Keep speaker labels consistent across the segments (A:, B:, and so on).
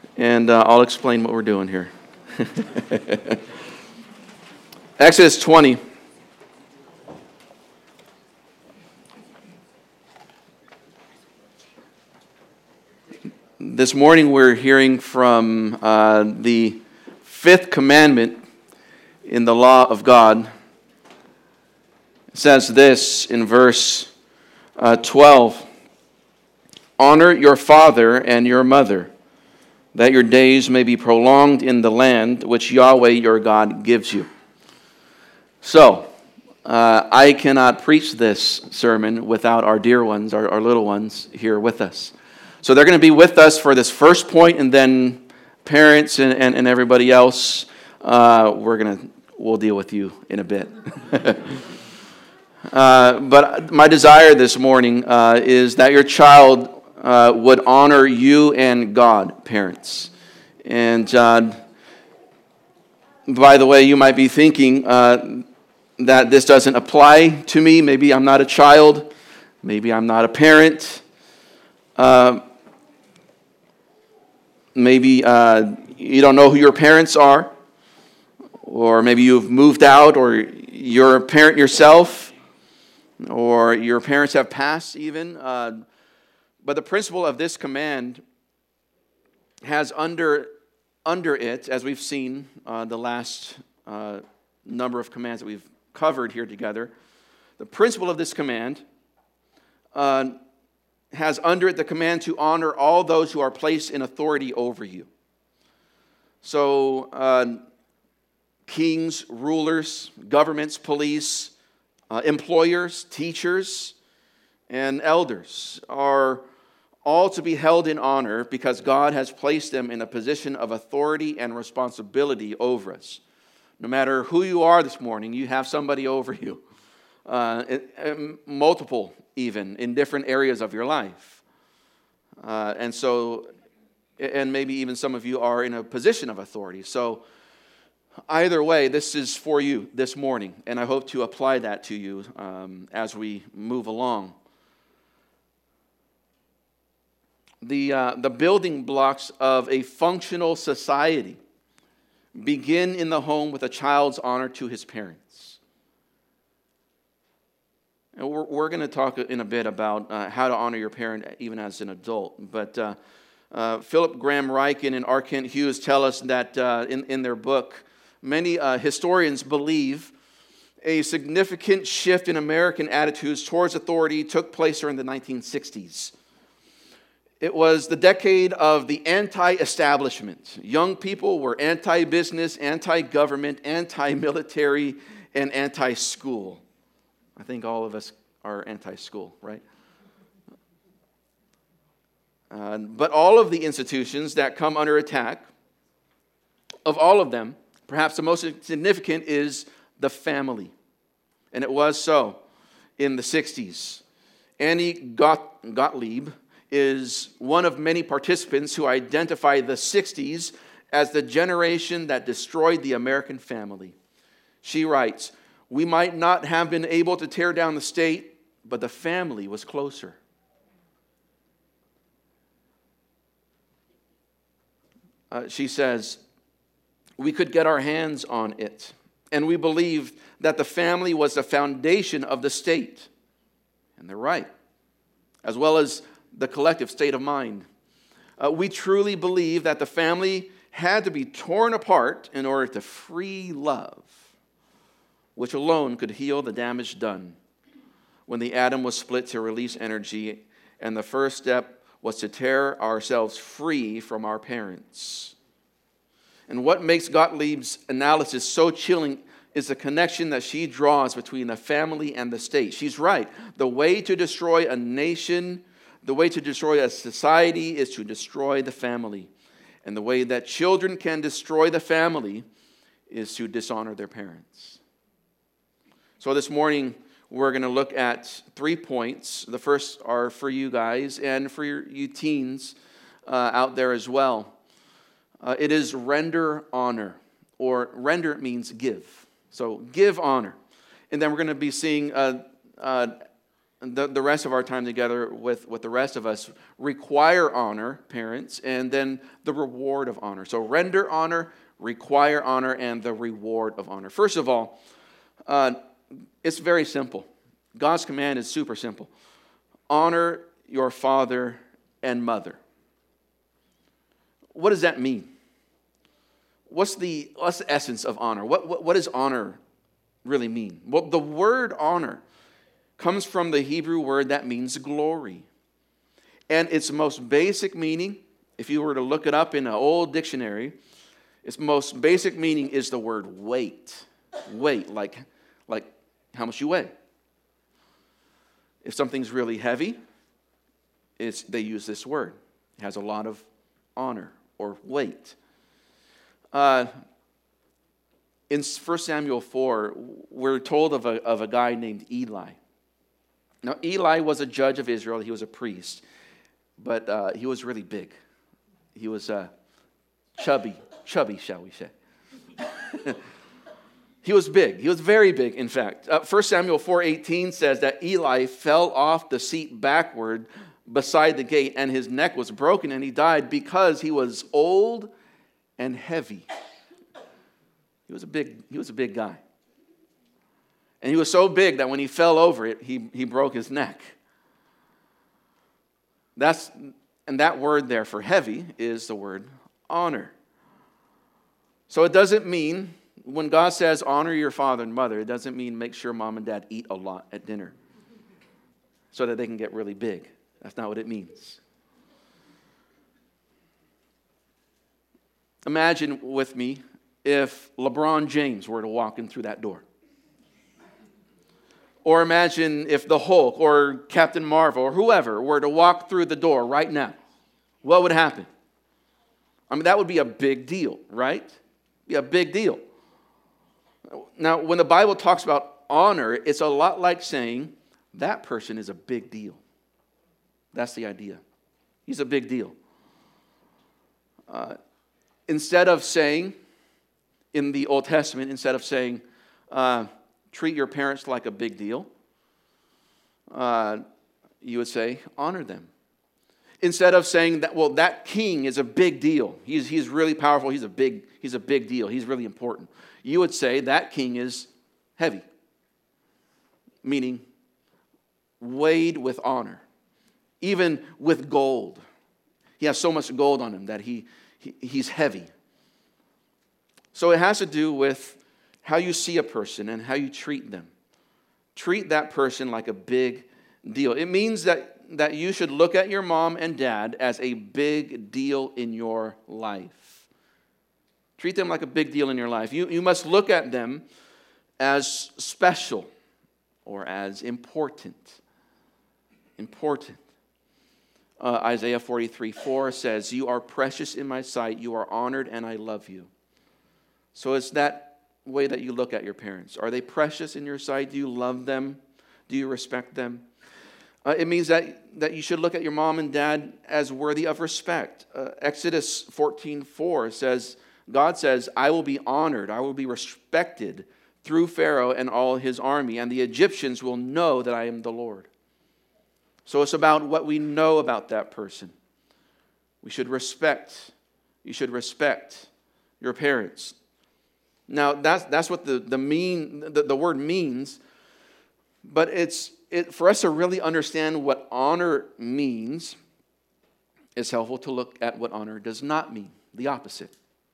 A: and I'll explain what we're doing here. Exodus 20. This morning we're hearing from the fifth commandment in the law of God. It says this in verse 12. Honor your father and your mother, that your days may be prolonged in the land which Yahweh your God gives you. So, I cannot preach this sermon without our dear ones, our little ones here with us. So they're going to be with us for this first point, and then parents and everybody else, we'll deal with you in a bit. But my desire this morning is that your child would honor you and God, parents. And by the way, you might be thinking that this doesn't apply to me. Maybe I'm not a child. Maybe I'm not a parent. Maybe you don't know who your parents are. Or maybe you've moved out, or you're a parent yourself, or your parents have passed even. But the principle of this command has under it, as we've seen the last number of commands that we've covered here together, the principle of this command has under it the command to honor all those who are placed in authority over you. So, kings, rulers, governments, police, employers, teachers, and elders are all to be held in honor because God has placed them in a position of authority and responsibility over us. No matter who you are this morning, you have somebody over you. Multiple even, in different areas of your life. And maybe even some of you are in a position of authority. So either way, this is for you this morning, and I hope to apply that to you as we move along. The building blocks of a functional society begin in the home with a child's honor to his parents. And we're going to talk in a bit about how to honor your parent even as an adult. But Philip Graham Ryken and R. Kent Hughes tell us that in their book, many historians believe a significant shift in American attitudes towards authority took place during the 1960s. It was the decade of the anti-establishment. Young people were anti-business, anti-government, anti-military, and anti-school. I think all of us are anti-school, right? But all of the institutions that come under attack, of all of them, perhaps the most significant is the family. And it was so in the 60s. Annie Gottlieb is one of many participants who identify the 60s as the generation that destroyed the American family. She writes, "We might not have been able to tear down the state, but the family was closer." She says, "We could get our hands on it, and we believed that the family was the foundation of the state." And they're right, as well as the collective state of mind. We truly believe that the family had to be torn apart in order to free love, which alone could heal the damage done when the atom was split to release energy, and the first step was to tear ourselves free from our parents. And what makes Gottlieb's analysis so chilling is the connection that she draws between the family and the state. She's right. The way to destroy a nation, the way to destroy a society is to destroy the family. And the way that children can destroy the family is to dishonor their parents. So this morning, we're going to look at 3 points. The first are for you guys and for you teens out there as well. It is render honor, or render means give. So give honor. And then we're going to be seeing the rest of our time together with the rest of us require honor, parents, and then the reward of honor. So render honor, require honor, and the reward of honor. First of all, it's very simple. God's command is super simple. Honor your father and mother. What does that mean? What's the essence of honor? What does honor really mean? Well, the word honor comes from the Hebrew word that means glory. And its most basic meaning, if you were to look it up in an old dictionary, its most basic meaning is the word weight. Weight, like how much you weigh. If something's really heavy, they use this word. It has a lot of honor or weight. In 1 Samuel 4, we're told of a guy named Eli. Now, Eli was a judge of Israel. He was a priest, but he was really big. He was chubby, shall we say. He was big. He was very big, in fact. 1 Samuel 4:18 says that Eli fell off the seat backward beside the gate, and his neck was broken, and he died because he was old and heavy. He was a big guy. And he was so big that when he fell over it, he broke his neck. And that word there for heavy is the word honor. So it doesn't mean, when God says honor your father and mother, it doesn't mean make sure mom and dad eat a lot at dinner so that they can get really big. That's not what it means. Imagine with me if LeBron James were to walk in through that door. Or imagine if the Hulk or Captain Marvel or whoever were to walk through the door right now. What would happen? I mean, that would be a big deal, right? Be a big deal. Now, when the Bible talks about honor, it's a lot like saying that person is a big deal. That's the idea. He's a big deal. Instead of saying, in the Old Testament, treat your parents like a big deal, you would say, honor them. Instead of saying that, well, that king is a big deal. He's really powerful. He's a big deal. He's really important. You would say that king is heavy, meaning weighed with honor, even with gold. He has so much gold on him that he's heavy. So it has to do with how you see a person and how you treat them. Treat that person like a big deal. It means that you should look at your mom and dad as a big deal in your life. Treat them like a big deal in your life. You must look at them as special or as important. Important. Isaiah 43:4 says, "You are precious in my sight. You are honored, and I love you." So it's that way that you look at your parents. Are they precious in your sight? Do you love them? Do you respect them? It means that you should look at your mom and dad as worthy of respect. Exodus 14:4 says, God says, "I will be honored, I will be respected through Pharaoh and all his army, and the Egyptians will know that I am the Lord." So it's about what we know about that person. You should respect your parents. Now, that's what the word means, but for us to really understand what honor means, it's helpful to look at what honor does not mean, the opposite.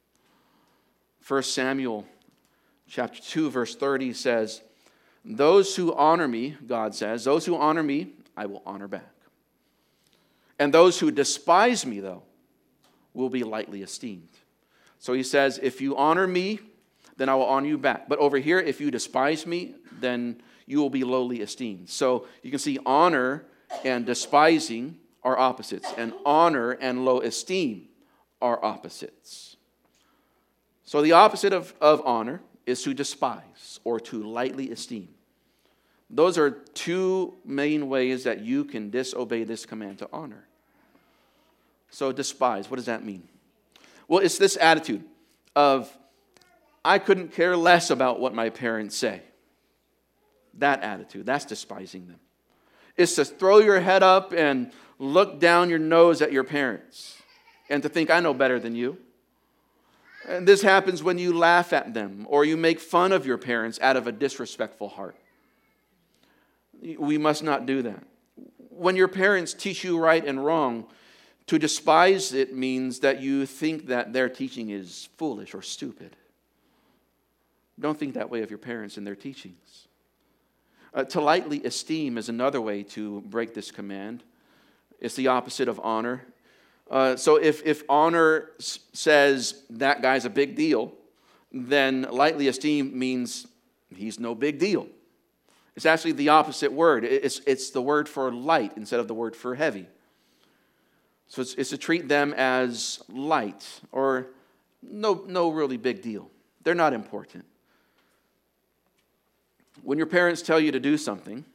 A: 1 Samuel chapter 2, verse 30 says, "Those who honor me," God says, "those who honor me, I will honor back. And those who despise me, though, will be lightly esteemed." So he says, if you honor me, then I will honor you back. But over here, if you despise me, then you will be lowly esteemed. So you can see honor and despising are opposites, and honor and low esteem are opposites. So the opposite of honor is to despise or to lightly esteem. Those are two main ways that you can disobey this command to honor. So despise, what does that mean? Well, it's this attitude of, I couldn't care less about what my parents say. That attitude, that's despising them. is to throw your head up and look down your nose at your parents and to think, I know better than you. And this happens when you laugh at them or you make fun of your parents out of a disrespectful heart. We must not do that. When your parents teach you right and wrong, to despise it means that you think that their teaching is foolish or stupid. Don't think that way of your parents and their teachings. To lightly esteem is another way to break this command. It's the opposite of honor. So if honor says that guy's a big deal, then lightly esteem means he's no big deal. It's actually the opposite word. It's the word for light instead of the word for heavy. So it's to treat them as light or no really big deal. They're not important. When your parents tell you to do something,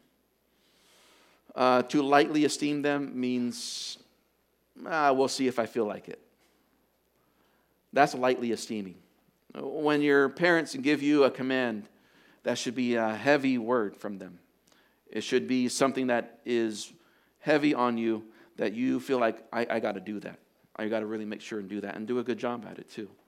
A: to lightly esteem them means, we'll see if I feel like it. That's lightly esteeming. When your parents give you a command, that should be a heavy word from them. It should be something that is heavy on you, that you feel like, I got to do that. I got to really make sure and do that and do a good job at it too.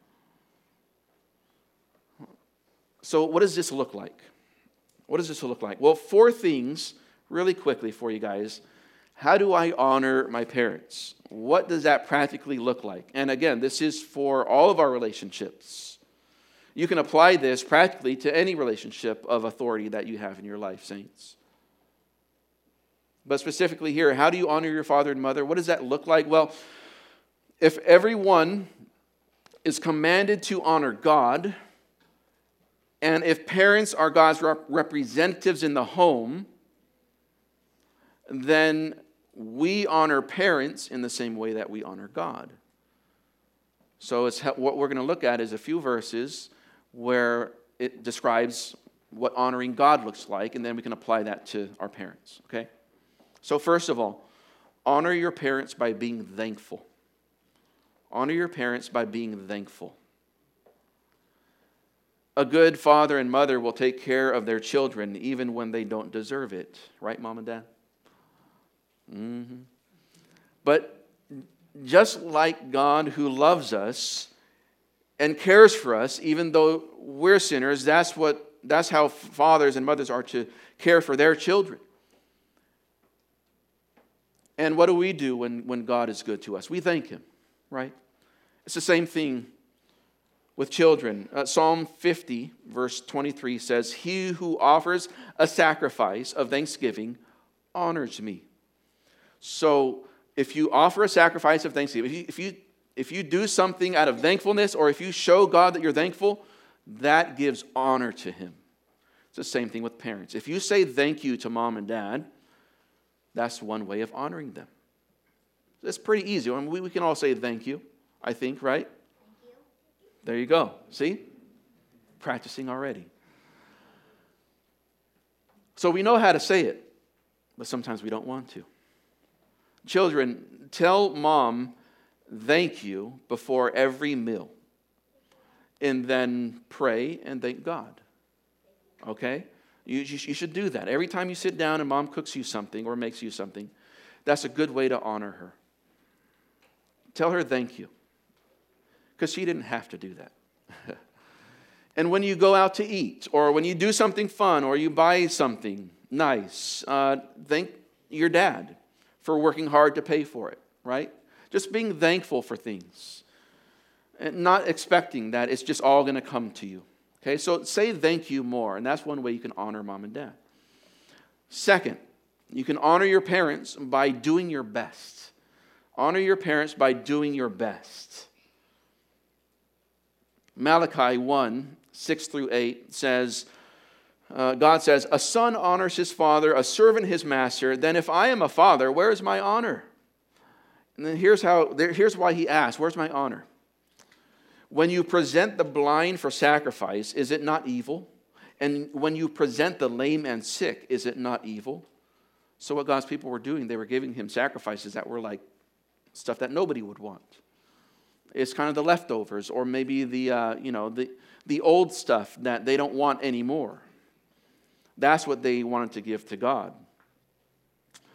A: So what does this look like? What does this look like? Well, 4 things really quickly for you guys. How do I honor my parents? What does that practically look like? And again, this is for all of our relationships. You can apply this practically to any relationship of authority that you have in your life, saints. But specifically here, how do you honor your father and mother? What does that look like? Well, if everyone is commanded to honor God, and if parents are God's representatives in the home, then we honor parents in the same way that we honor God. So what we're going to look at is a few verses where it describes what honoring God looks like, and then we can apply that to our parents, okay? So first of all, honor your parents by being thankful. Honor your parents by being thankful. A good father and mother will take care of their children even when they don't deserve it. Right, Mom and Dad? Mm-hmm. But just like God who loves us and cares for us, even though we're sinners, that's how fathers and mothers are to care for their children. And what do we do when God is good to us? We thank Him, right? It's the same thing with children. Psalm 50, verse 23 says, "He who offers a sacrifice of thanksgiving honors me." So if you offer a sacrifice of thanksgiving, if you do something out of thankfulness, or if you show God that you're thankful, that gives honor to Him. It's the same thing with parents. If you say thank you to mom and dad, that's one way of honoring them. It's pretty easy. I mean, we can all say thank you, I think, right? Thank you. There you go. See? Practicing already. So we know how to say it, but sometimes we don't want to. Children, tell mom thank you before every meal, and then pray and thank God. Okay? You should do that. Every time you sit down and mom cooks you something or makes you something, that's a good way to honor her. Tell her thank you, because she didn't have to do that. And when you go out to eat, or when you do something fun, or you buy something nice, thank your dad for working hard to pay for it, right? Just being thankful for things, and not expecting that it's just all going to come to you. Okay, so say thank you more, and that's one way you can honor mom and dad. Second, you can honor your parents by doing your best. Honor your parents by doing your best. Malachi 1, 6 through 8 says, God says, "A son honors his father, a servant his master. Then if I am a father, where is my honor?" And then here's why he asks, where's my honor? When you present the blind for sacrifice, is it not evil? And when you present the lame and sick, is it not evil? So what God's people were doing, they were giving him sacrifices that were like stuff that nobody would want. It's kind of the leftovers, or maybe the old stuff that they don't want anymore. That's what they wanted to give to God.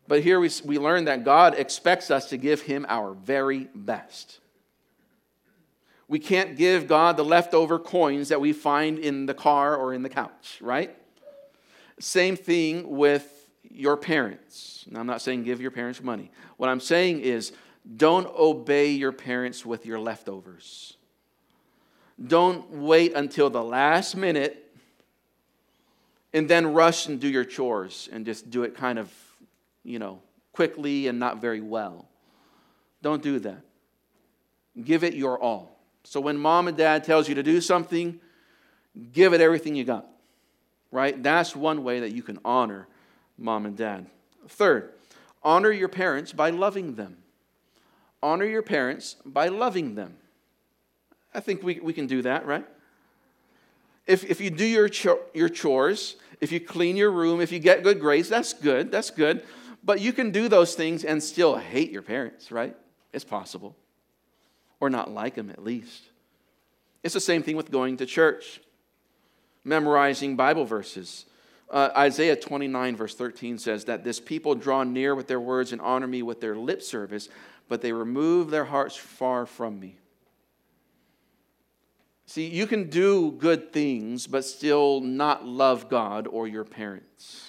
A: But here we learn that God expects us to give him our very best. We can't give God the leftover coins that we find in the car or in the couch, right? Same thing with your parents. Now, I'm not saying give your parents money. What I'm saying is don't obey your parents with your leftovers. Don't wait until the last minute and then rush and do your chores and just do it kind of, quickly and not very well. Don't do that. Give it your all. So when mom and dad tells you to do something, give it everything you got, right? That's one way that you can honor mom and dad. Third, honor your parents by loving them. Honor your parents by loving them. I think we can do that, right? If you do your chores, if you clean your room, if you get good grades, that's good. That's good. But you can do those things and still hate your parents, right? It's possible. Or not like them, at least. It's the same thing with going to church. Memorizing Bible verses. Isaiah 29 verse 13 says that this people draw near with their words and honor me with their lip service, but they remove their hearts far from me. See, you can do good things, but still not love God or your parents.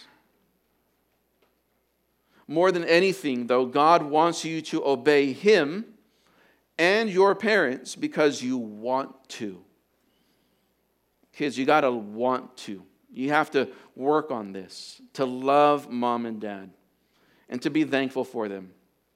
A: More than anything, though, God wants you to obey him and your parents because you want to. Kids, you got to want to. You have to work on this, to love mom and dad and to be thankful for them.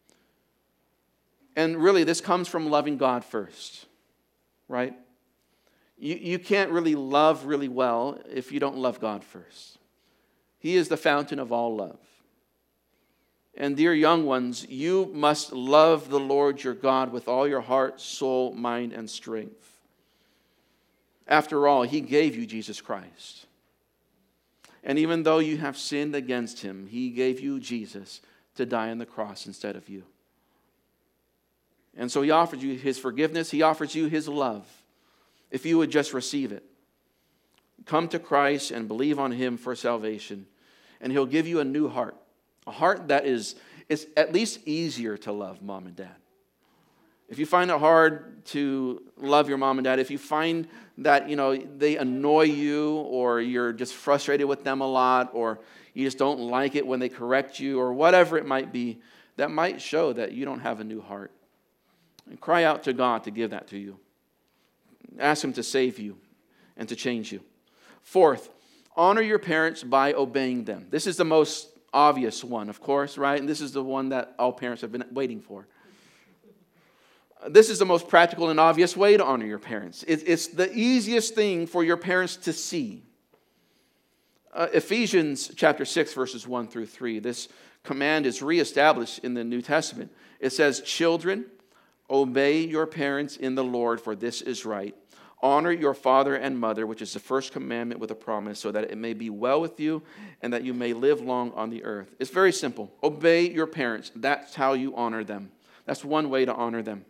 A: And really, this comes from loving God first, right? You can't really love really well if you don't love God first. He is the fountain of all love. And dear young ones, you must love the Lord your God with all your heart, soul, mind, and strength. After all, he gave you Jesus Christ. And even though you have sinned against him, he gave you Jesus to die on the cross instead of you. And so he offers you his forgiveness. He offers you his love. If you would just receive it. Come to Christ and believe on him for salvation. And he'll give you a new heart. A heart that is at least easier to love mom and dad. If you find it hard to love your mom and dad, if you find that, they annoy you or you're just frustrated with them a lot or you just don't like it when they correct you or whatever it might be, that might show that you don't have a new heart. And cry out to God to give that to you. Ask him to save you and to change you. Fourth, honor your parents by obeying them. This is the most obvious one, of course, right? And this is the one that all parents have been waiting for. This is the most practical and obvious way to honor your parents. It's the easiest thing for your parents to see. Ephesians chapter 6, verses 1 through 3. This command is reestablished in the New Testament. It says, children, obey your parents in the Lord, for this is right. Honor your father and mother, which is the first commandment with a promise, so that it may be well with you and that you may live long on the earth. It's very simple. Obey your parents. That's how you honor them. That's one way to honor them.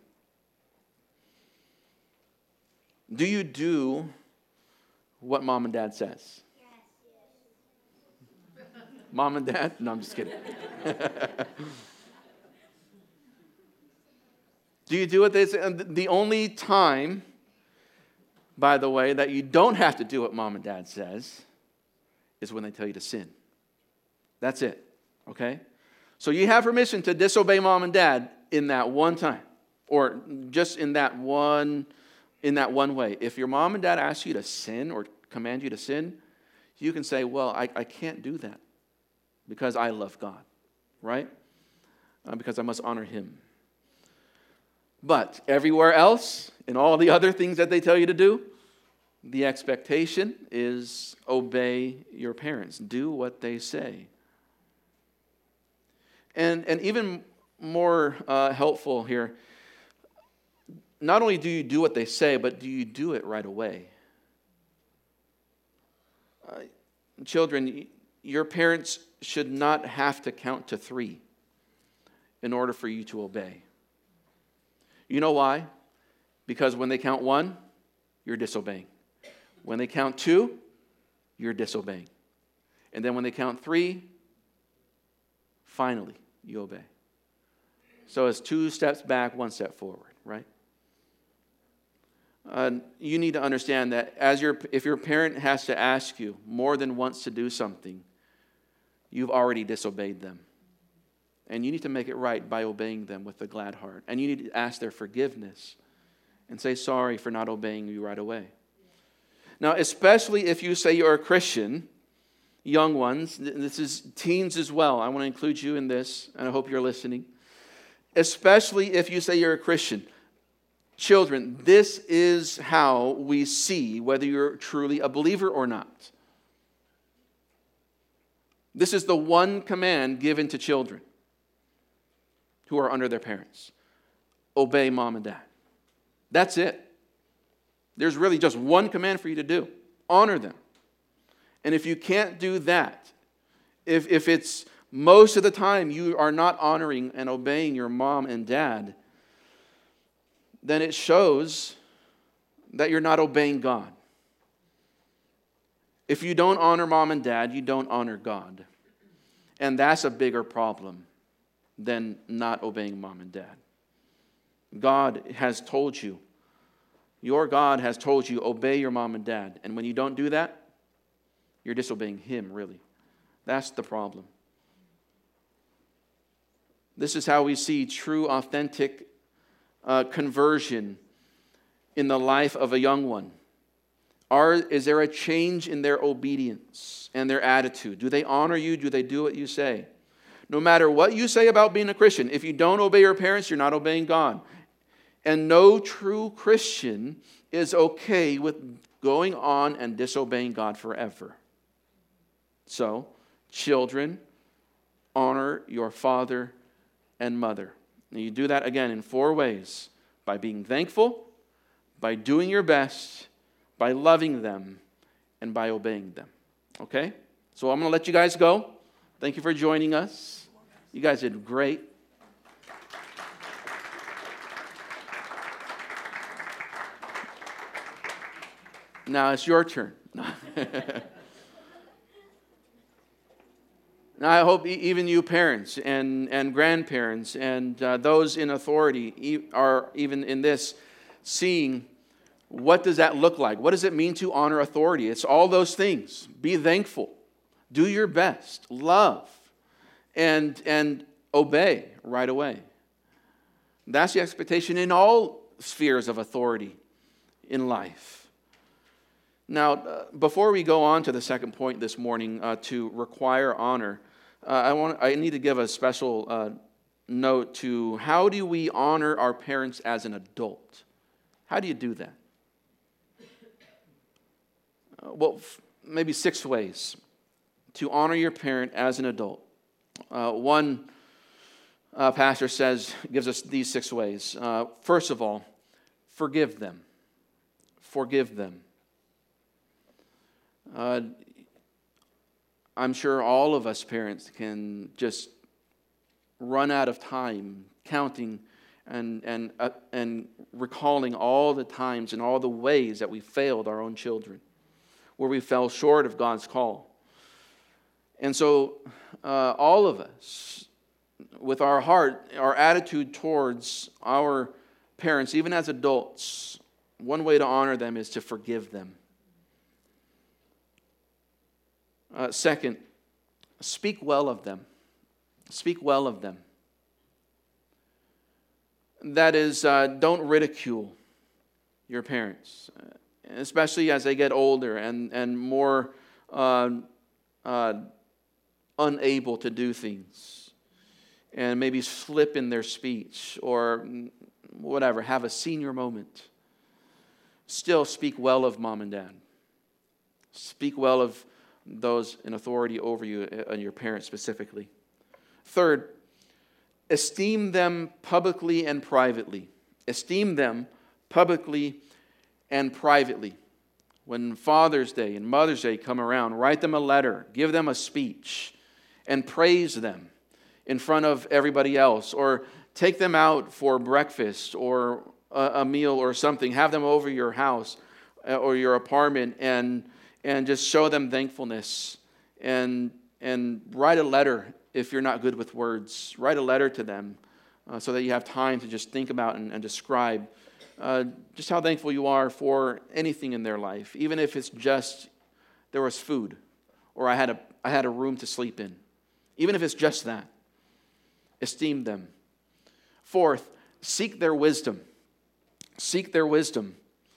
A: Do you do what mom and dad says? Yes. Mom and dad? No, I'm just kidding. Do you do what they say? The only time, by the way, that you don't have to do what mom and dad says is when they tell you to sin. That's it, okay? So you have permission to disobey mom and dad in that one time, or just in that one way. If your mom and dad ask you to sin or command you to sin, you can say, well, I can't do that because I love God, right? Because I must honor him. But everywhere else, in all the other things that they tell you to do, the expectation is obey your parents. Do what they say. And even more helpful here, not only do you do what they say, but do you do it right away? Children, your parents should not have to count to 3 in order for you to obey. You know why? Because when they count 1, you're disobeying. When they count 2, you're disobeying. And then when they count 3, finally, you obey. So it's 2 steps back, 1 step forward, right? You need to understand that if your parent has to ask you more than once to do something, you've already disobeyed them. And you need to make it right by obeying them with a glad heart. And you need to ask their forgiveness and say sorry for not obeying you right away. Now, especially if you say you're a Christian, young ones, this is teens as well. I want to include you in this, and I hope you're listening. Especially if you say you're a Christian. Children, this is how we see whether you're truly a believer or not. This is the one command given to children who are under their parents. Obey mom and dad. That's it. There's really just one command for you to do. Honor them. And if you can't do that, if it's most of the time you are not honoring and obeying your mom and dad, then it shows that you're not obeying God. If you don't honor mom and dad, you don't honor God. And that's a bigger problem than not obeying mom and dad. God has told you, your God has told you, obey your mom and dad. And when you don't do that, you're disobeying Him, really. That's the problem. This is how we see true, authentic conversion in the life of a young one. Is there a change in their obedience and their attitude? Do they honor you? Do they do what you say? No matter what you say about being a Christian, if you don't obey your parents, you're not obeying God. And no true Christian is okay with going on and disobeying God forever. So, children, honor your father and mother. And you do that again in 4 ways: by being thankful, by doing your best, by loving them, and by obeying them. Okay? So I'm going to let you guys go. Thank you for joining us. You guys did great. Now it's your turn. Now I hope even you parents and grandparents and those in authority are even in this seeing what does that look like? What does it mean to honor authority? It's all those things. Be thankful. Do your best. Love. And obey right away. That's the expectation in all spheres of authority in life. Now, before we go on to the second point this morning, to require honor, I need to give a special note to how do we honor our parents as an adult? How do you do that? Well, maybe 6 ways to honor your parent as an adult. One pastor gives us these 6 ways. First of all, forgive them. Forgive them. I'm sure all of us parents can just run out of time counting and recalling all the times and all the ways that we failed our own children, where we fell short of God's call. And so all of us, with our heart, our attitude towards our parents, even as adults, one way to honor them is to forgive them. Second, speak well of them. Speak well of them. That is, don't ridicule your parents, especially as they get older and more unable to do things, and maybe slip in their speech or whatever, have a senior moment. Still speak well of mom and dad. Speak well of those in authority over you and your parents specifically. Third, esteem them publicly and privately. Esteem them publicly and privately. When Father's Day and Mother's Day come around, write them a letter, give them a speech, and praise them in front of everybody else. Or take them out for breakfast or a meal or something. Have them over your house or your apartment and just show them thankfulness and write a letter if you're not good with words, write a letter to them so that you have time to just think about and describe just how thankful you are for anything in their life, even if it's just there was food or I had a room to sleep in. Even if it's just that, esteem them. Fourth, seek their wisdom. Seek their wisdom.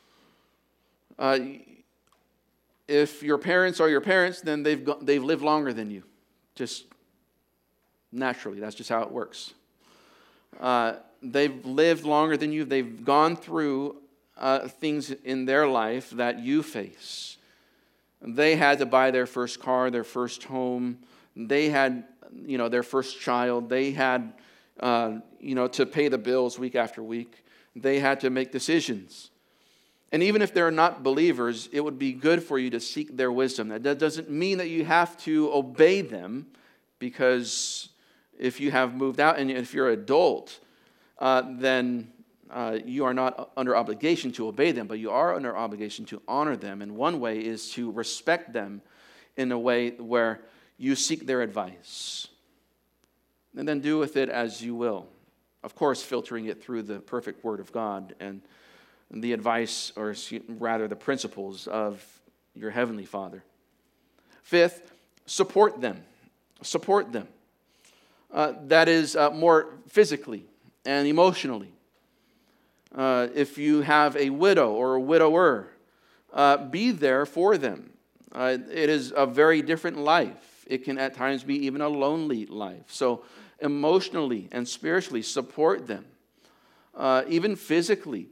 A: If your parents are your parents, then they've lived longer than you. Just naturally, that's just how it works. They've lived longer than you. They've gone through things in their life that you face. They had to buy their first car, their first home. They had, their first child. They had, to pay the bills week after week. They had to make decisions. And even if they're not believers, it would be good for you to seek their wisdom. That doesn't mean that you have to obey them, because if you have moved out and if you're an adult, then you are not under obligation to obey them, but you are under obligation to honor them. And one way is to respect them in a way where you seek their advice. And then do with it as you will. Of course, filtering it through the perfect Word of God and the advice, or rather the principles of your Heavenly Father. Fifth, support them. Support them. That is more physically and emotionally. If you have a widow or a widower, be there for them. It is a very different life. It can at times be even a lonely life. So emotionally and spiritually support them. Even physically.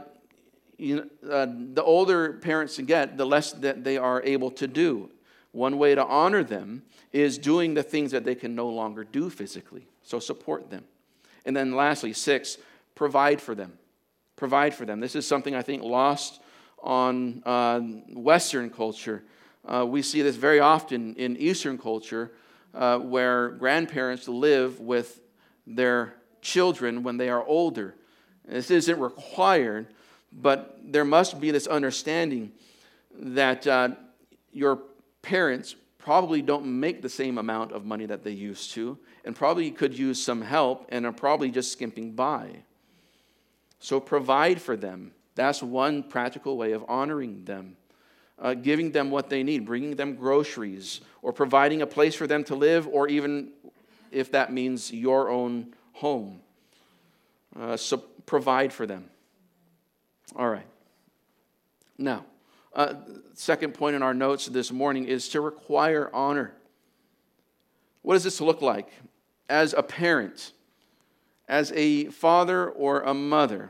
A: The older parents get, the less that they are able to do. One way to honor them is doing the things that they can no longer do physically. So support them. And then lastly, 6, provide for them. Provide for them. This is something I think lost on Western culture. We see this very often in Eastern culture, where grandparents live with their children when they are older. This isn't required, but there must be this understanding that your parents probably don't make the same amount of money that they used to, and probably could use some help, and are probably just skimping by. So provide for them. That's one practical way of honoring them. Giving them what they need, bringing them groceries, or providing a place for them to live, or even if that means your own home. So provide for them. All right. Now, second point in our notes this morning is to require honor. What does this look like? As a parent, as a father or a mother,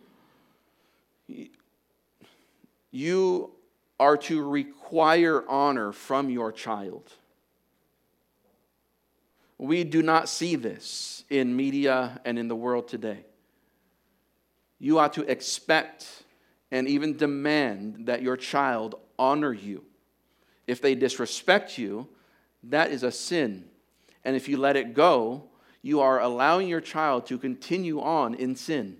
A: you are to require honor from your child. We do not see this in media and in the world today. You ought to expect and even demand that your child honor you. If they disrespect you, that is a sin. And if you let it go, you are allowing your child to continue on in sin.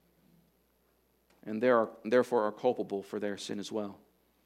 A: And therefore are culpable for their sin as well.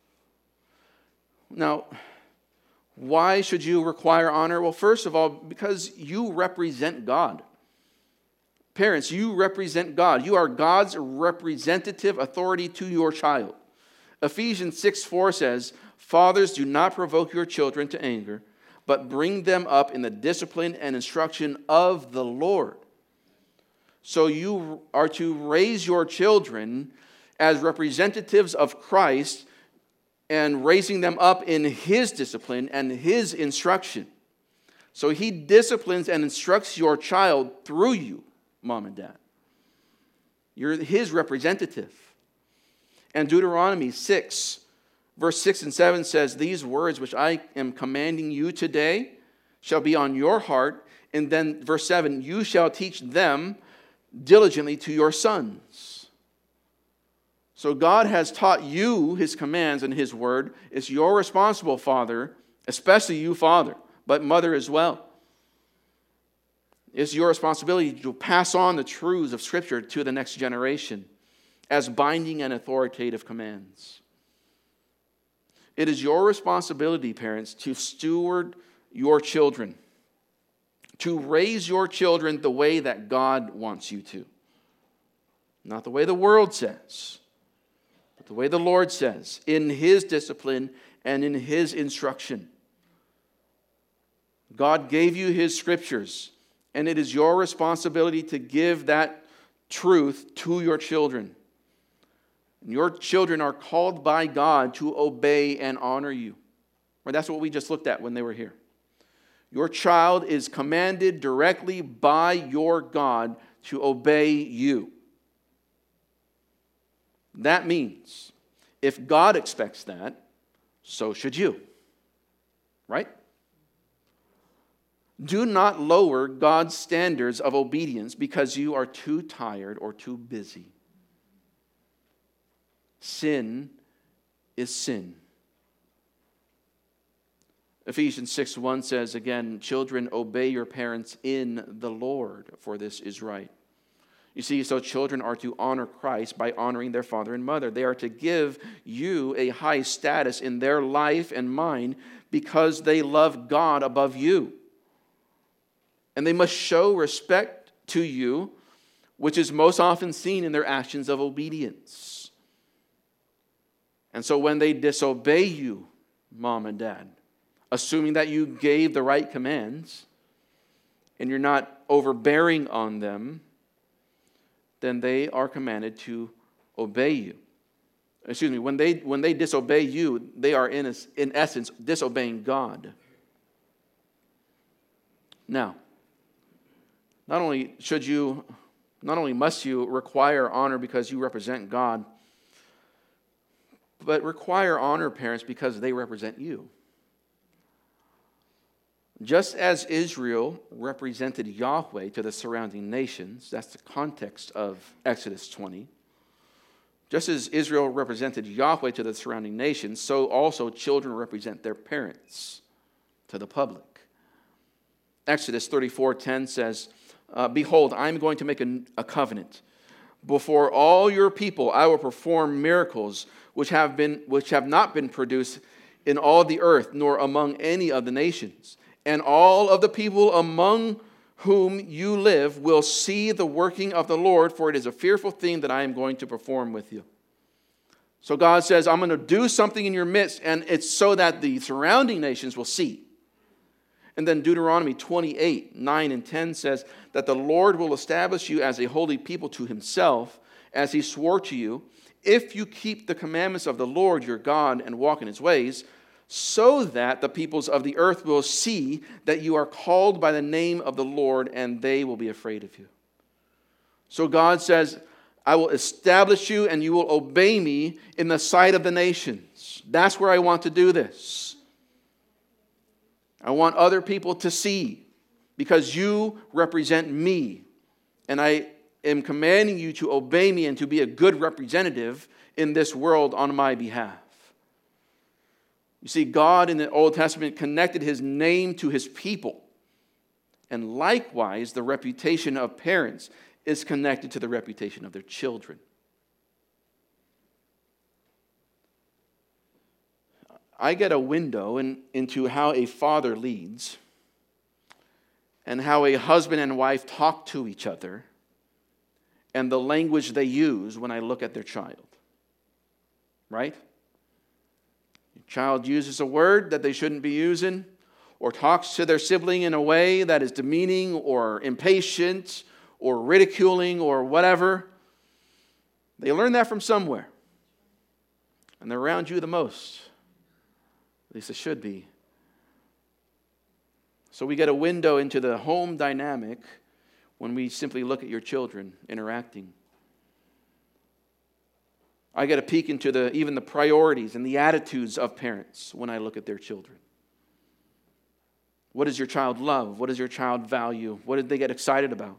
A: Now, why should you require honor? Well, first of all, because you represent God. Parents, you represent God. You are God's representative authority to your child. Ephesians 6:4 says, "Fathers, do not provoke your children to anger, but bring them up in the discipline and instruction of the Lord." So you are to raise your children as representatives of Christ, and raising them up in His discipline and His instruction. So He disciplines and instructs your child through you, mom and dad. You're His representative. And Deuteronomy 6, verse 6 and 7 says, "These words which I am commanding you today shall be on your heart." And then verse 7, "You shall teach them diligently to your sons." So God has taught you His commands and His word. It's your responsible, father, especially you, father, but mother as well. It's your responsibility to pass on the truths of Scripture to the next generation as binding and authoritative commands. It is your responsibility, parents, to steward your children. to raise your children the way that God wants you to. Not the way the world says, but the way the Lord says, in His discipline and in His instruction. God gave you His scriptures, and it is your responsibility to give that truth to your children. Your children are called by God to obey and honor you. Right, that's what we just looked at when they were here. Your child is commanded directly by your God to obey you. That means if God expects that, so should you. Right? Do not lower God's standards of obedience because you are too tired or too busy. Sin is sin. Ephesians 6:1 says again, children, obey your parents in the Lord, for this is right. You see, so children are to honor Christ by honoring their father and mother. They are to give you a high status in their life and mind because they love God above you. And they must show respect to you, which is most often seen in their actions of obedience. And so when they disobey you, mom and dad, assuming that you gave the right commands and you're not overbearing on them, then they are commanded to obey you. When they disobey you, they are in essence disobeying God. Now, not only must you require honor because you represent God, but require honor, parents, because they represent you. Just as Israel represented Yahweh to the surrounding nations, that's the context of Exodus 20. Just as Israel represented Yahweh to the surrounding nations, so also children represent their parents to the public. Exodus 34:10 says, behold, I am going to make a covenant. Before all your people I will perform miracles which have not been produced in all the earth, nor among any of the nations. And all of the people among whom you live will see the working of the Lord, for it is a fearful thing that I am going to perform with you. So God says, I'm going to do something in your midst, and it's so that the surrounding nations will see. And then Deuteronomy 28:9-10 says that the Lord will establish you as a holy people to Himself, as He swore to you, if you keep the commandments of the Lord your God and walk in His ways, so that the peoples of the earth will see that you are called by the name of the Lord, and they will be afraid of you. So God says, I will establish you, and you will obey me in the sight of the nations. That's where I want to do this. I want other people to see, because you represent me, and I am commanding you to obey me and to be a good representative in this world on my behalf. You see, God in the Old Testament connected His name to His people. And likewise, the reputation of parents is connected to the reputation of their children. I get a window into how a father leads and how a husband and wife talk to each other and the language they use when I look at their child. Right? Your child uses a word that they shouldn't be using, or talks to their sibling in a way that is demeaning or impatient or ridiculing or whatever. They learn that from somewhere. And they're around you the most. At least it should be. So we get a window into the home dynamic when we simply look at your children interacting. I get a peek into even the priorities and the attitudes of parents when I look at their children. What does your child love? What does your child value? What did they get excited about?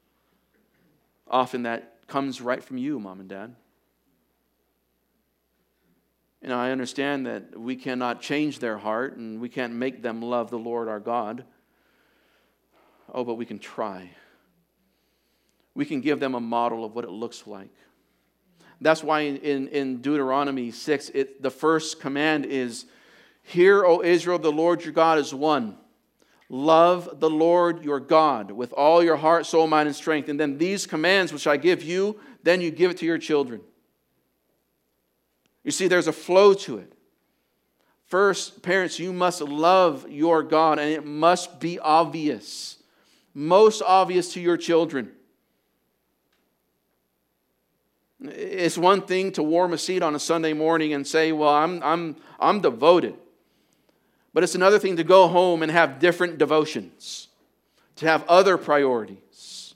A: Often that comes right from you, mom and dad. You know, I understand that we cannot change their heart and we can't make them love the Lord our God. Oh, but we can try. We can give them a model of what it looks like. That's why in Deuteronomy 6, the first command is, Hear, O Israel, the Lord your God is one. Love the Lord your God with all your heart, soul, mind, and strength. And then these commands which I give you, then you give it to your children. You see, there's a flow to it. First, parents, you must love your God, and it must be obvious. Most obvious to your children. It's one thing to warm a seat on a Sunday morning and say, well, I'm devoted. But it's another thing to go home and have different devotions, to have other priorities.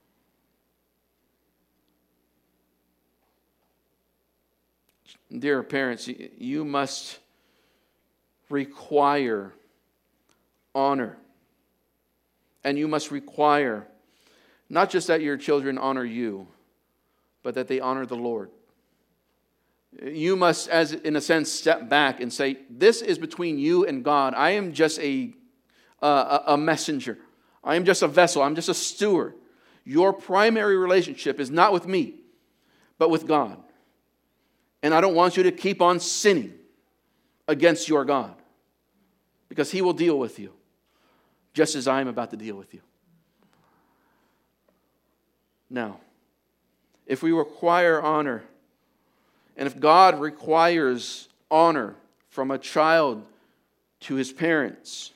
A: Dear parents, you must require honor. And you must require not just that your children honor you, but that they honor the Lord. You must, as in a sense, step back and say, this is between you and God. I am just a messenger. I am just a vessel. I'm just a steward. Your primary relationship is not with me, but with God. And I don't want you to keep on sinning against your God, because He will deal with you, just as I am about to deal with you. Now, if we require honor, and if God requires honor from a child to his parents,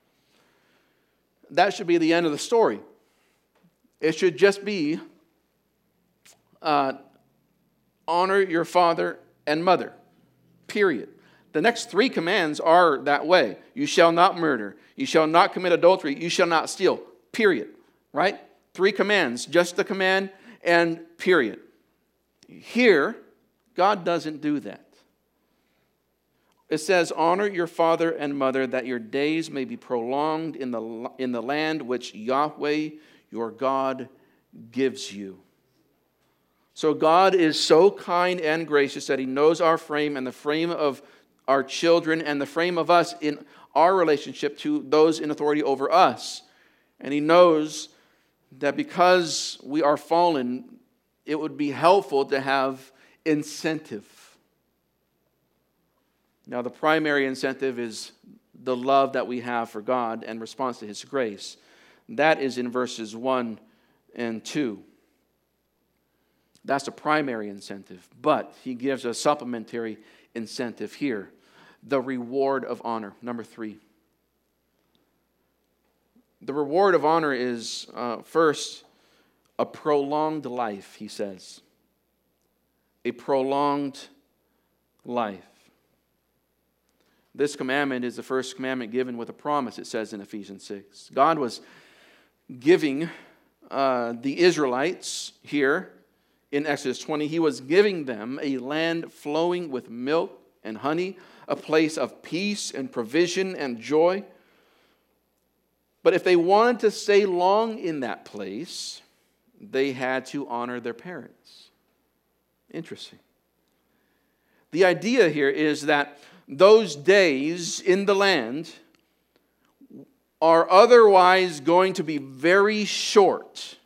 A: that should be the end of the story. It should just be honor your father and mother, period. The next 3 commands are that way. You shall not murder. You shall not commit adultery. You shall not steal, period. Right? 3 commands, just the command and period. Here, God doesn't do that. It says, honor your father and mother, that your days may be prolonged in the land which Yahweh your God gives you. So God is so kind and gracious that He knows our frame and the frame of our children and the frame of us in our relationship to those in authority over us. And He knows that because we are fallen, it would be helpful to have incentive. Now, the primary incentive is the love that we have for God and response to His grace. That is in verses 1 and 2. That's the primary incentive. But He gives a supplementary incentive here. The reward of honor. Number 3. The reward of honor is, first, a prolonged life, he says. A prolonged life. This commandment is the first commandment given with a promise, it says in Ephesians 6. God was giving the Israelites here in Exodus 20, He was giving them a land flowing with milk and honey, a place of peace and provision and joy. But if they wanted to stay long in that place, they had to honor their parents. Interesting. The idea here is that those days in the land are otherwise going to be very short.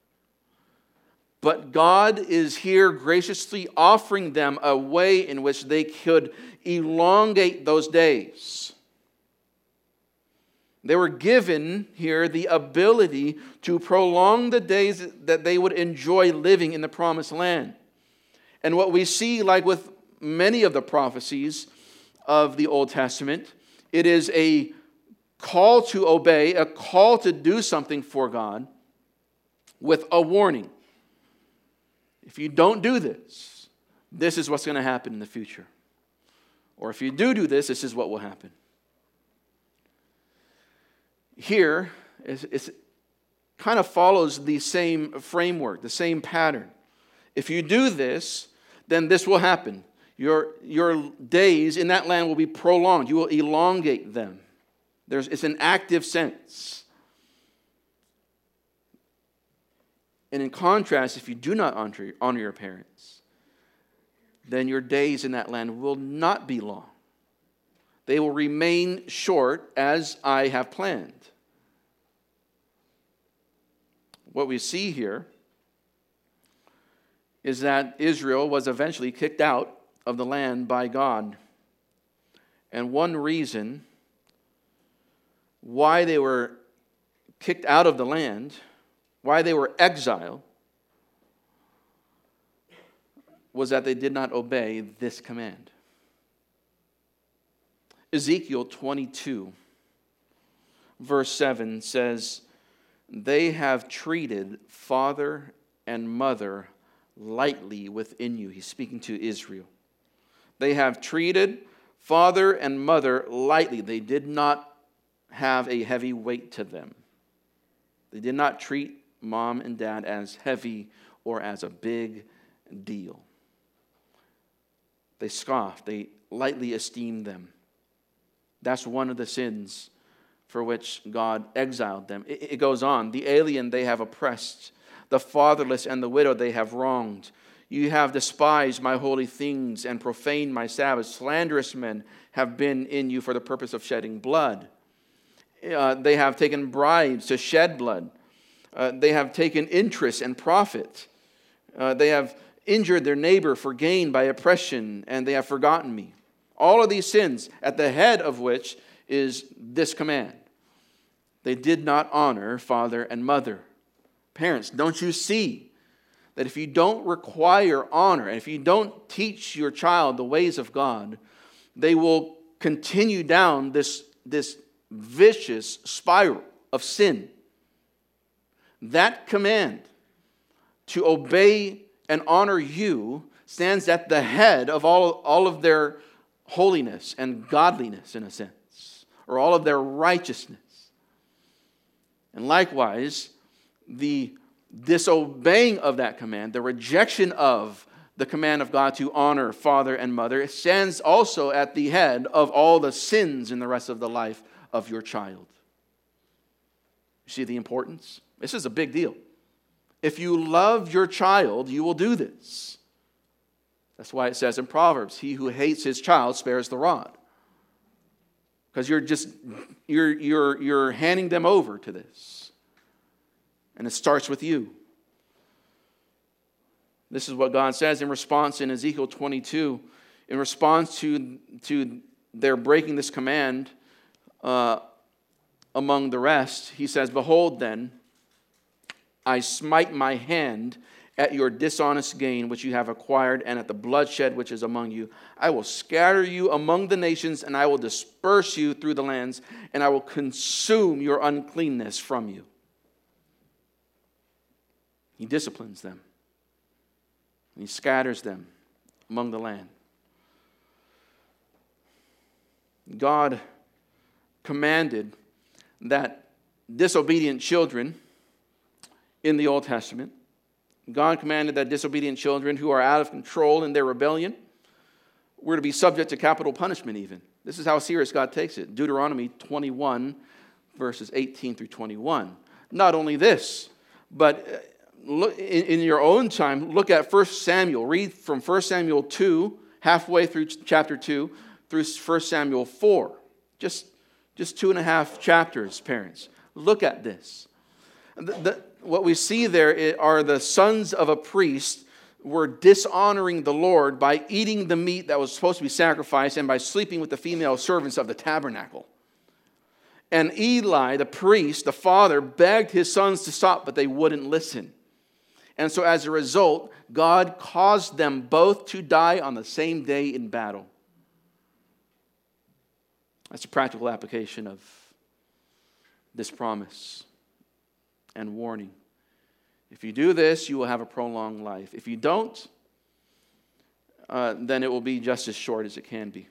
A: But God is here graciously offering them a way in which they could elongate those days. They were given here the ability to prolong the days that they would enjoy living in the promised land. And what we see, like with many of the prophecies of the Old Testament, it is a call to obey, a call to do something for God with a warning. If you don't do this, this is what's going to happen in the future. Or if you do this, this is what will happen. Here, it kind of follows the same framework, the same pattern. If you do this, then this will happen. Your days in that land will be prolonged. You will elongate them. It's an active sense. And in contrast, if you do not honor your parents, then your days in that land will not be long. They will remain short as I have planned. What we see here is that Israel was eventually kicked out of the land by God. And one reason why they were kicked out of the land, why they were exiled, was that they did not obey this command. Ezekiel 22, verse 7 says, "They have treated father and mother lightly within you." He's speaking to Israel. They have treated father and mother lightly. They did not have a heavy weight to them. They did not treat mom and dad as heavy or as a big deal. They scoffed. They lightly esteemed them. That's one of the sins for which God exiled them. It goes on. "The alien they have oppressed, the fatherless and the widow they have wronged. You have despised my holy things and profaned my Sabbaths. Slanderous men have been in you for the purpose of shedding blood. They have taken bribes to shed blood. They have taken interest and profit. They have injured their neighbor for gain by oppression, and they have forgotten me." All of these sins, at the head of which is this command. They did not honor father and mother. Parents, don't you see that if you don't require honor, and if you don't teach your child the ways of God, they will continue down this vicious spiral of sin? That command to obey and honor you stands at the head of all of their holiness and godliness, in a sense, or all of their righteousness. And likewise, the disobeying of that command, the rejection of the command of God to honor father and mother, stands also at the head of all the sins in the rest of the life of your child. You see the importance? This is a big deal. If you love your child, you will do this. That's why it says in Proverbs, "He who hates his child spares the rod." Because you're handing them over to this. And it starts with you. This is what God says in response in Ezekiel 22. In response to their breaking this command among the rest, he says, "Behold then, I smite my hand at your dishonest gain which you have acquired, and at the bloodshed which is among you. I will scatter you among the nations, and I will disperse you through the lands, and I will consume your uncleanness from you." He disciplines them. And he scatters them among the land. God commanded that disobedient children in the Old Testament, God commanded that disobedient children who are out of control in their rebellion were to be subject to capital punishment even. This is how serious God takes it. Deuteronomy 21, verses 18 through 21. Not only this, but look, in your own time, look at 1 Samuel. Read from 1 Samuel 2, halfway through chapter 2, through 1 Samuel 4. Just 2.5 chapters, parents. Look at this. What we see there are the sons of a priest were dishonoring the Lord by eating the meat that was supposed to be sacrificed and by sleeping with the female servants of the tabernacle. And Eli, the priest, the father, begged his sons to stop, but they wouldn't listen. And so as a result, God caused them both to die on the same day in battle. That's a practical application of this promise and warning. If you do this, you will have a prolonged life. If you don't, then it will be just as short as it can be.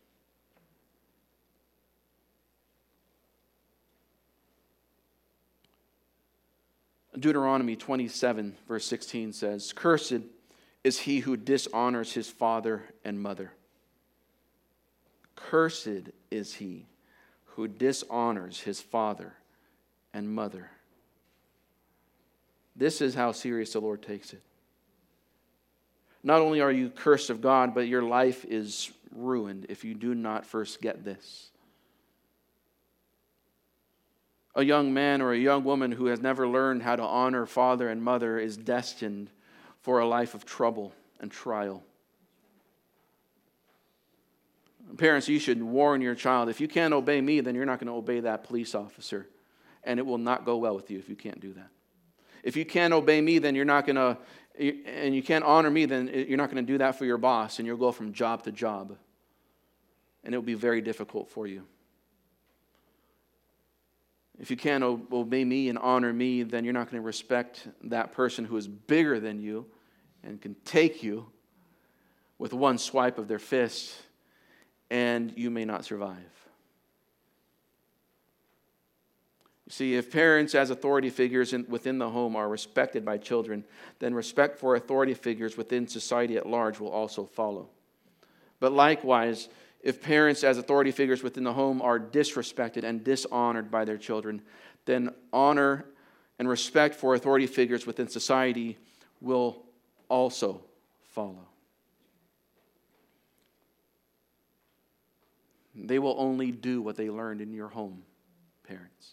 A: Deuteronomy 27, verse 16 says, "Cursed is he who dishonors his father and mother." Cursed is he who dishonors his father and mother. This is how serious the Lord takes it. Not only are you cursed of God, but your life is ruined if you do not first get this. A young man or a young woman who has never learned how to honor father and mother is destined for a life of trouble and trial. Parents, you should warn your child, if you can't obey me, then you're not going to obey that police officer. And it will not go well with you if you can't do that. If you can't obey me, then you're not going to, and you can't honor me, then you're not going to do that for your boss, and you'll go from job to job. And it will be very difficult for you. If you can't obey me and honor me, then you're not going to respect that person who is bigger than you and can take you with one swipe of their fist, and you may not survive. You see, if parents as authority figures within the home are respected by children, then respect for authority figures within society at large will also follow. But likewise, if parents as authority figures within the home are disrespected and dishonored by their children, then honor and respect for authority figures within society will also follow. They will only do what they learned in your home, parents.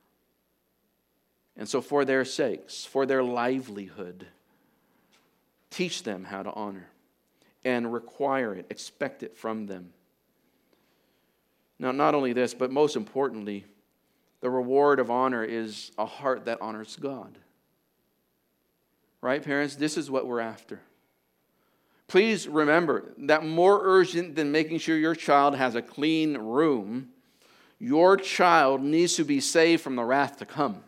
A: And so for their sakes, for their livelihood, teach them how to honor and require it, expect it from them. Now, not only this, but most importantly, the reward of honor is a heart that honors God. Right, parents? This is what we're after. Please remember that more urgent than making sure your child has a clean room, your child needs to be saved from the wrath to come.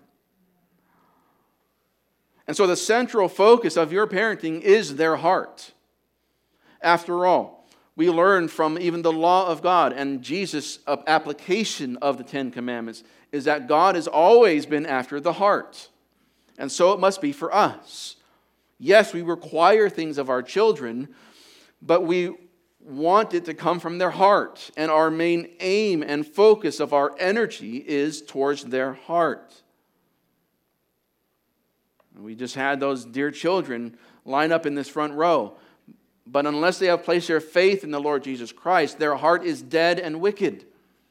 A: And so the central focus of your parenting is their heart. After all, we learn from even the law of God and Jesus' application of the Ten Commandments is that God has always been after the heart. And so it must be for us. Yes, we require things of our children, but we want it to come from their heart. And our main aim and focus of our energy is towards their heart. We just had those dear children line up in this front row. But unless they have placed their faith in the Lord Jesus Christ, their heart is dead and wicked.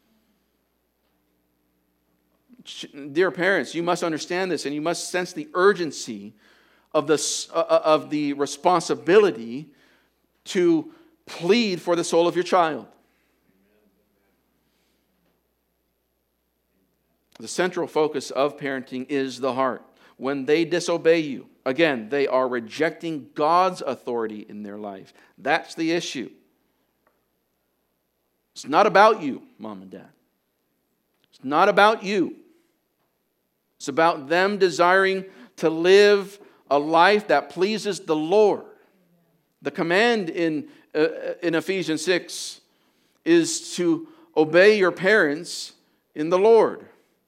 A: Dear parents, you must understand this, and you must sense the urgency of the responsibility to plead for the soul of your child. The central focus of parenting is the heart. When they disobey you, again, they are rejecting God's authority in their life. That's the issue. It's not about you, mom and dad. It's not about you. It's about them desiring to live a life that pleases the Lord. The command in Ephesians 6 is to obey your parents in the Lord.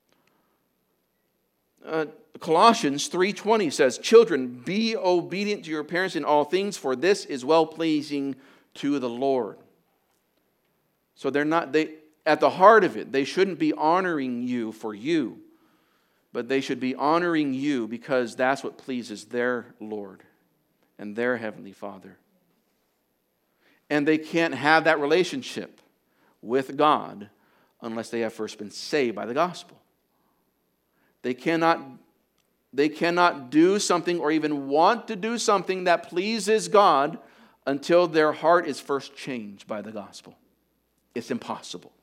A: Colossians 3:20 says, "Children, be obedient to your parents in all things, for this is well-pleasing to the Lord." So at the heart of it, they shouldn't be honoring you for you, but they should be honoring you because that's what pleases their Lord and their Heavenly Father. And they can't have that relationship with God unless they have first been saved by the gospel. They cannot do something or even want to do something that pleases God until their heart is first changed by the gospel. It's impossible.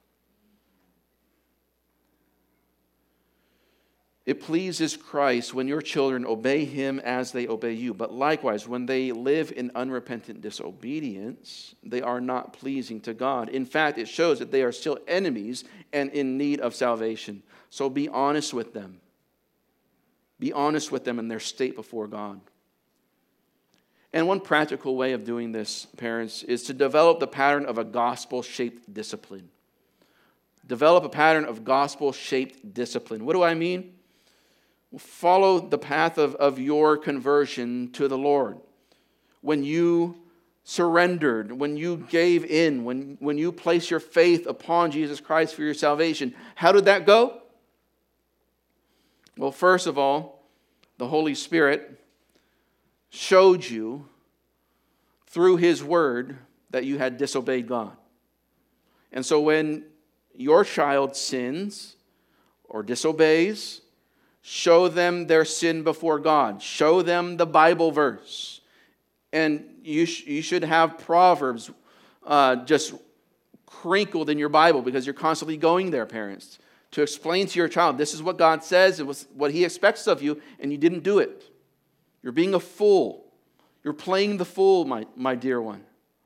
A: It pleases Christ when your children obey Him as they obey you. But likewise, when they live in unrepentant disobedience, they are not pleasing to God. In fact, it shows that they are still enemies and in need of salvation. So be honest with them. Be honest with them in their state before God. And one practical way of doing this, parents, is to develop the pattern of a gospel-shaped discipline. Develop a pattern of gospel-shaped discipline. What do I mean? Follow the path of your conversion to the Lord. When you surrendered, when you gave in, when you placed your faith upon Jesus Christ for your salvation, how did that go? Well, first of all, the Holy Spirit showed you through His Word that you had disobeyed God. And so when your child sins or disobeys, show them their sin before God. Show them the Bible verse. And you should have Proverbs just crinkled in your Bible because you're constantly going there, parents, to explain to your child, this is what God says, it was what He expects of you, and you didn't do it. You're being a fool. You're playing the fool, my dear one.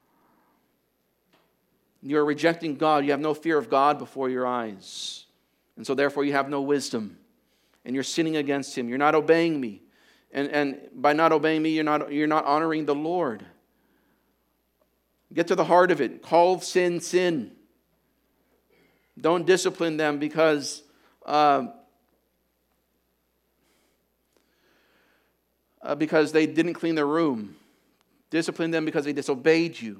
A: You're rejecting God. You have no fear of God before your eyes. And so therefore you have no wisdom. And you're sinning against Him. You're not obeying me. And by not obeying me, you're not honoring the Lord. Get to the heart of it. Call sin, sin. Don't discipline them because they didn't clean their room. Discipline them because they disobeyed you.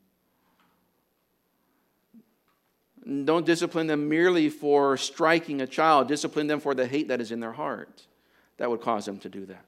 A: Don't discipline them merely for striking a child. Discipline them for the hate that is in their heart. That would cause them to do that.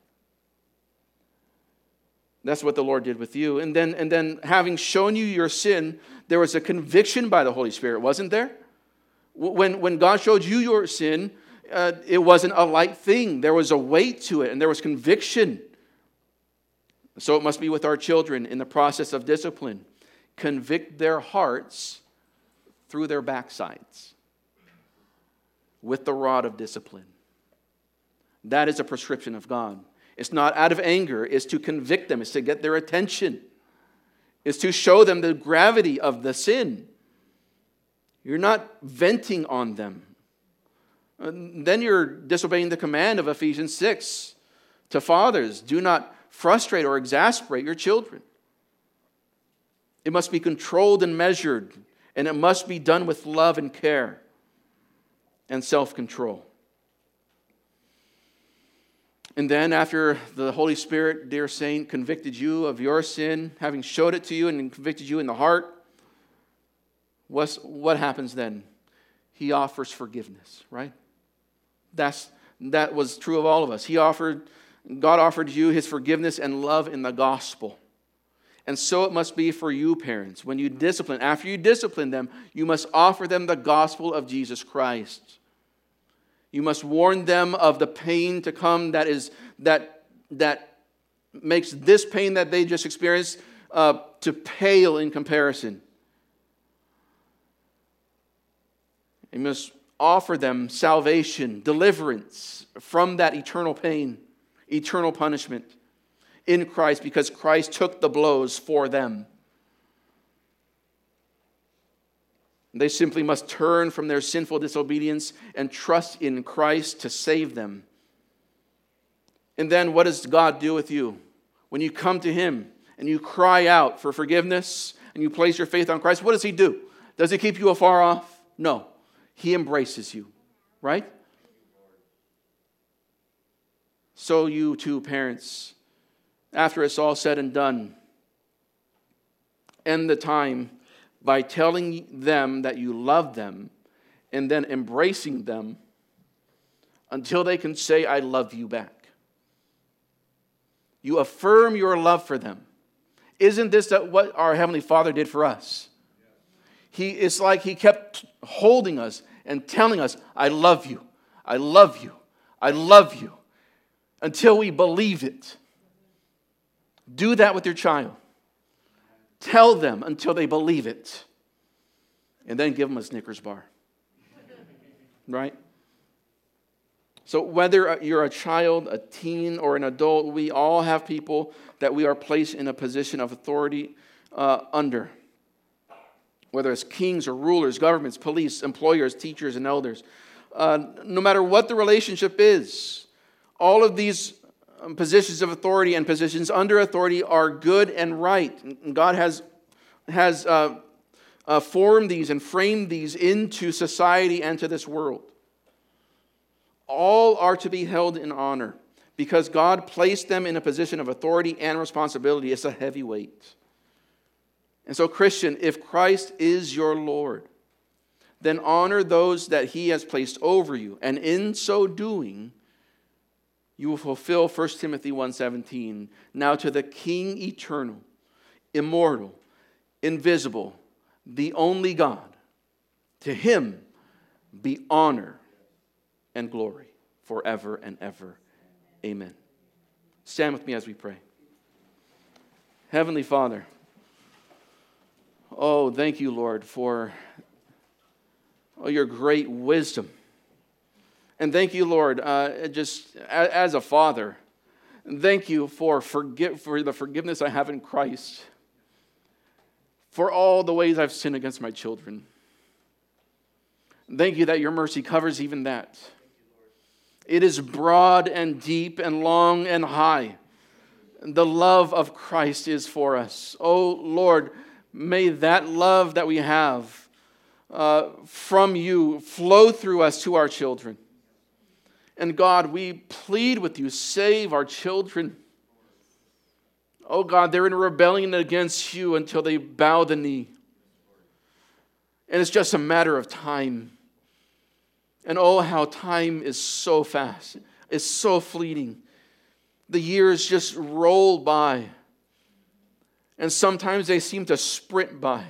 A: That's what the Lord did with you. And then having shown you your sin, there was a conviction by the Holy Spirit, wasn't there? When God showed you your sin, it wasn't a light thing. There was a weight to it, and there was conviction. So it must be with our children in the process of discipline. Convict their hearts through their backsides with the rod of discipline. That is a prescription of God. It's not out of anger. It's to convict them. It's to get their attention. It's to show them the gravity of the sin. You're not venting on them. Then you're disobeying the command of Ephesians 6 to fathers. Do not frustrate or exasperate your children. It must be controlled and measured, and it must be done with love and care and self-control. And then after the Holy Spirit, dear saint, convicted you of your sin, having showed it to you and convicted you in the heart, what happens then? He offers forgiveness, right? That was true of all of us. God offered you His forgiveness and love in the gospel. And so it must be for you, parents. When you discipline, after you discipline them, you must offer them the gospel of Jesus Christ. You must warn them of the pain to come that makes this pain that they just experienced to pale in comparison. You must offer them salvation, deliverance from that eternal pain, eternal punishment in Christ, because Christ took the blows for them. They simply must turn from their sinful disobedience and trust in Christ to save them. And then what does God do with you? When you come to Him and you cry out for forgiveness and you place your faith on Christ, what does He do? Does He keep you afar off? No. He embraces you, right? So you too, parents, after it's all said and done, end the time by telling them that you love them and then embracing them until they can say, I love you back. You affirm your love for them. Isn't this what our Heavenly Father did for us? It's like He kept holding us and telling us, I love you, I love you, I love you, until we believe it. Do that with your child. Tell them until they believe it. And then give them a Snickers bar. Right? So whether you're a child, a teen, or an adult, we all have people that we are placed in a position of authority under. Whether it's kings or rulers, governments, police, employers, teachers, and elders. No matter what the relationship is, all of these positions of authority and positions under authority are good and right. And God has formed these and framed these into society and to this world. All are to be held in honor because God placed them in a position of authority and responsibility. It's a heavy weight. And so, Christian, if Christ is your Lord, then honor those that He has placed over you. And in so doing, you will fulfill 1 Timothy 1:17. Now to the King eternal, immortal, invisible, the only God, to Him be honor and glory forever and ever. Amen. Stand with me as we pray. Heavenly Father, Oh, thank you, Lord, for your great wisdom. And thank you, Lord, just as a father, thank you for the forgiveness I have in Christ, for all the ways I've sinned against my children. Thank you that your mercy covers even that. It is broad and deep and long and high. The love of Christ is for us. Oh, Lord, may that love that we have from you flow through us to our children. And God, we plead with you, save our children. Oh God, they're in rebellion against you until they bow the knee. And it's just a matter of time. And oh, how time is so fast. It's so fleeting. The years just roll by. And sometimes they seem to sprint by.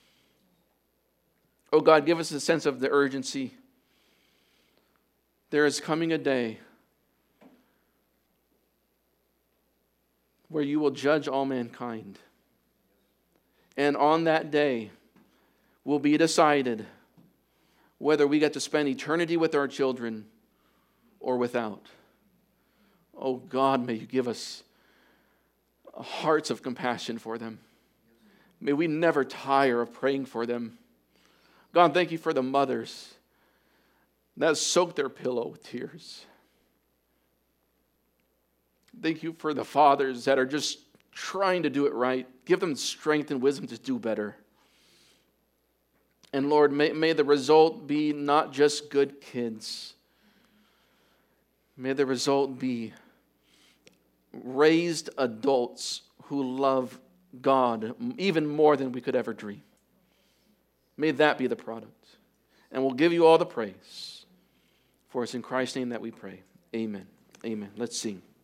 A: Oh God, give us a sense of the urgency. There is coming a day where you will judge all mankind. And on that day will be decided whether we get to spend eternity with our children or without. Oh God, may you give us hearts of compassion for them. May we never tire of praying for them. God, thank you for the mothers that soak their pillow with tears. Thank you for the fathers that are just trying to do it right. Give them strength and wisdom to do better. And Lord, may the result be not just good kids. May the result be raised adults who love God even more than we could ever dream. May that be the product. And we'll give you all the praise. For it's in Christ's name that we pray. Amen. Amen. Let's sing.